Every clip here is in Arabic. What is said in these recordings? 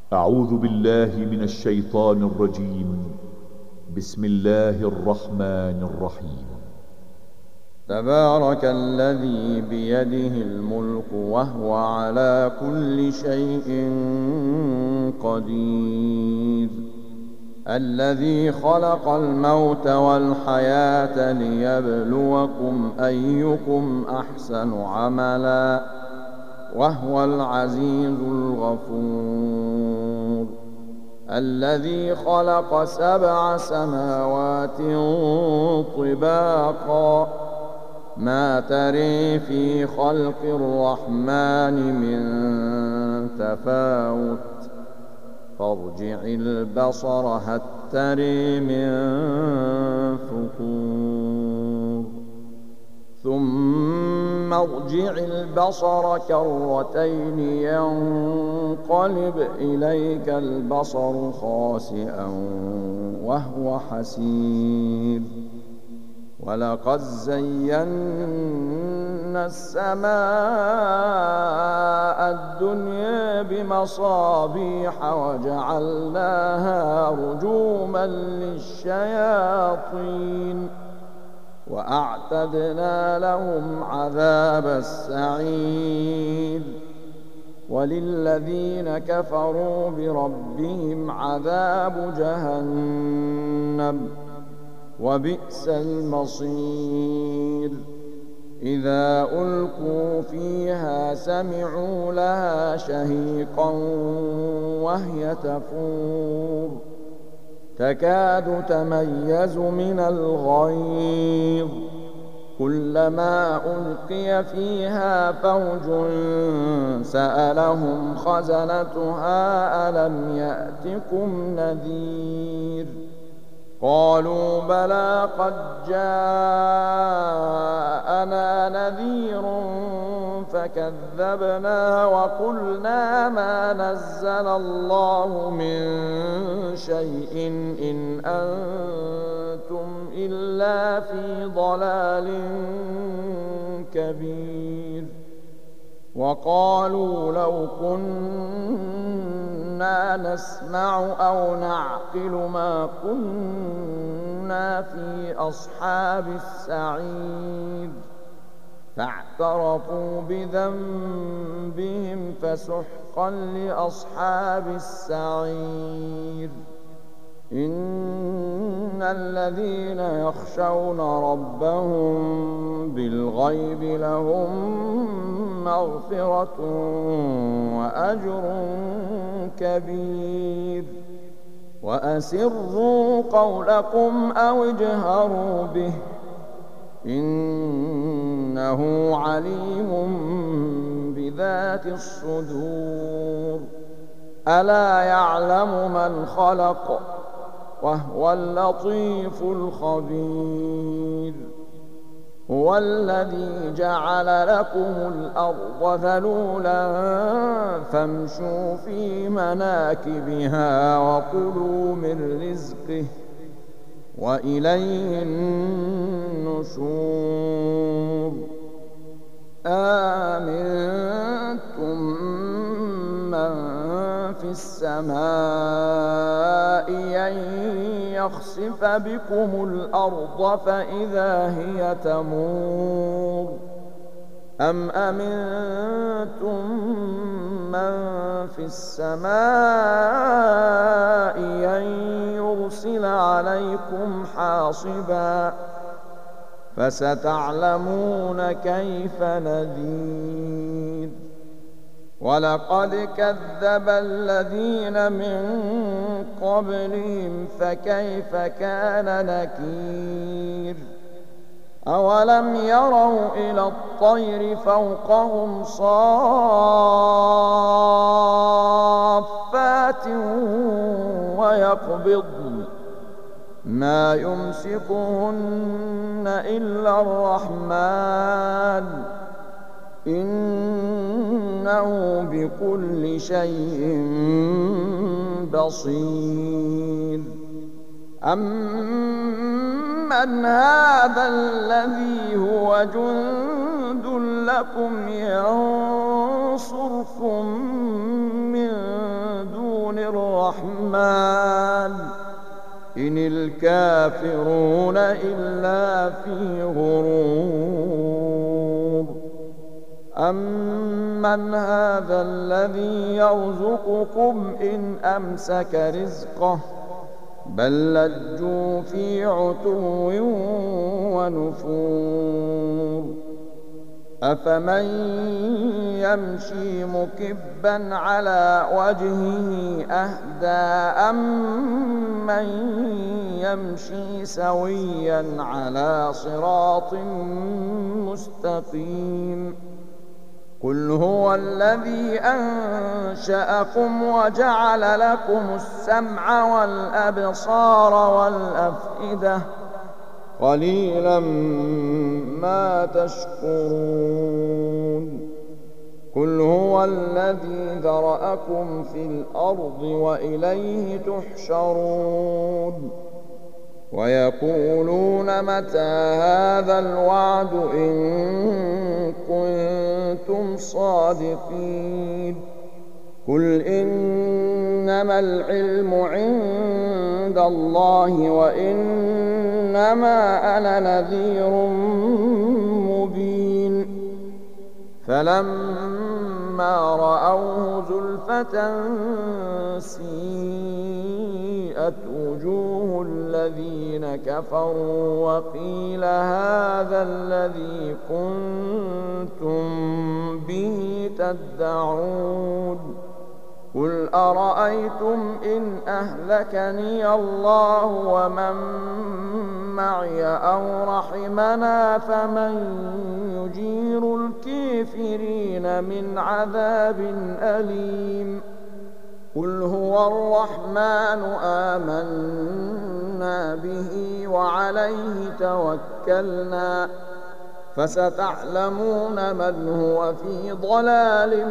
أعوذ بالله من الشيطان الرجيم. بسم الله الرحمن الرحيم. تبارك الذي بيده الملك وهو على كل شيء قدير، الذي خلق الموت والحياة ليبلوكم أيكم أحسن عملا، وهو العزيز الغفور، الذي خلق 7 سماوات طباقا، ما تري في خلق الرحمن من تفاوت، فارجع البصر هل تري من فطور، ثم ارجع البصر كرتين ينقلب إليك البصر خاسئا وهو حسير، ولقد زينا السماء الدنيا بمصابيح وجعلناها رجوما للشياطين، وأعتدنا لهم عذاب السعير، وللذين كفروا بربهم عذاب جهنم، وبئس المصير. إذا ألقوا فيها سمعوا لها شهيقا وهي تفور، تكاد تميز من الغيظ، كلما ألقي فيها فوج سألهم خزنتها ألم يأتكم نذير، قالوا بلى قد جاءنا نذير فكذبنا وقلنا ما نزل الله من شيء إن أنتم إلا في ضلال كبير، وقالوا لو كنا نسمع أو نعقل ما كنا في أصحاب السعير، فاعترفوا بذنبهم فسحقا لأصحاب السعير. إن الذين يخشون ربهم بالغيب لهم مغفرة وأجر كبير، وأسروا قولكم أو اجهروا به إنه عليم بذات الصدور. ألا يعلم من خلق وهو اللطيف الخبير، هو الذي جعل لكم الأرض ذلولا فامشوا في مناكبها وكلوا من رزقه وإليه النشور. آمنتم من في السماء أن يخسف بكم الأرض فإذا هي تمور، أم أمنتم من في السماء أن يرسل عليكم حاصبا، فستعلمون كيف نذير. ولقد كذب الذين من قبلهم فكيف كان نكير. أولم يروا إلى الطير فوقهم صافات ويقبضن ما يمسكهن إلا الرحمن إنه بكل شيء بصير. أمن هذا الذي هو جند لكم ينصركم من دون الرحمن إن الكافرون إلا في غرور أمن هذا الذي يرزقكم إن أمسك رزقه بل لجوا في عتو ونفور أفمن يمشي مكبا على وجهه أهدى أمن يمشي سويا على صراط مستقيم قل هو الذي أنشأكم وجعل لكم السمع والأبصار والأفئدة قليلا ما تشكرون قل هو الذي ذرأكم في الأرض وإليه تحشرون ويقولون متى هذا الوعد إن كنتم صادقين قل إنما العلم عند الله وإنما أنا نذير مبين فلما رأوه زلفة سيئت وجوه الذين كفروا وقيل هذا الذي كنتم به تدعون قل أرأيتم إن أهلكني الله ومن معي أو رحمنا فمن يجير الكافرين من عذاب أليم قل هو الرحمن آمنا به وعليه توكلنا فستعلمون من هو في ضلال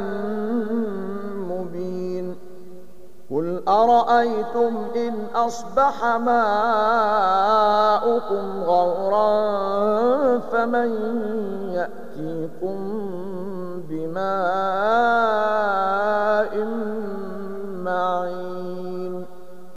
مبين قل أرأيتم إن أصبح ماؤكم غورا فمن يأتيكم بماء